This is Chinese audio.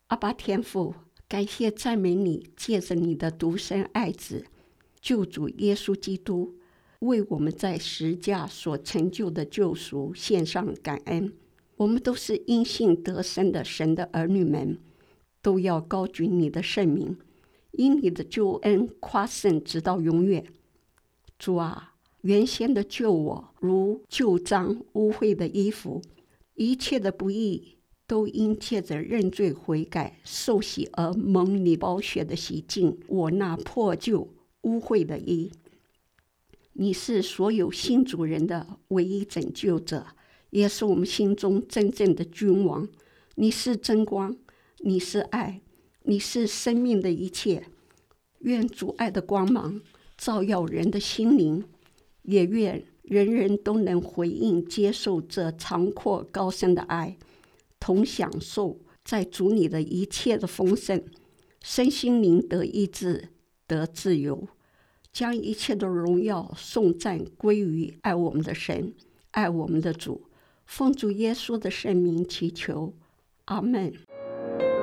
阿爸天父，感谢赞美你，借着你的独生爱子救主耶稣基督，为我们在十架所成就的救赎献上感恩。我们都是因信得生的神的儿女们，都要高举你的圣名，因你的救恩夸胜直到永远。主啊，原先的救我如旧脏污秽的衣服，一切的不义都因借着认罪悔改受洗而蒙你宝血的洗净我那破旧污秽的衣。你是所有新主人的唯一拯救者，也是我们心中真正的君王。你是真光，你是爱，你是生命的一切。愿主爱的光芒照耀人的心灵，也愿人人都能回应接受这长阔高深的爱，同享受在主你的一切的丰盛，身心灵得医治，得自由，将一切的荣耀颂赞归于爱我们的神，爱我们的主。奉主耶稣的圣名祈求，阿们。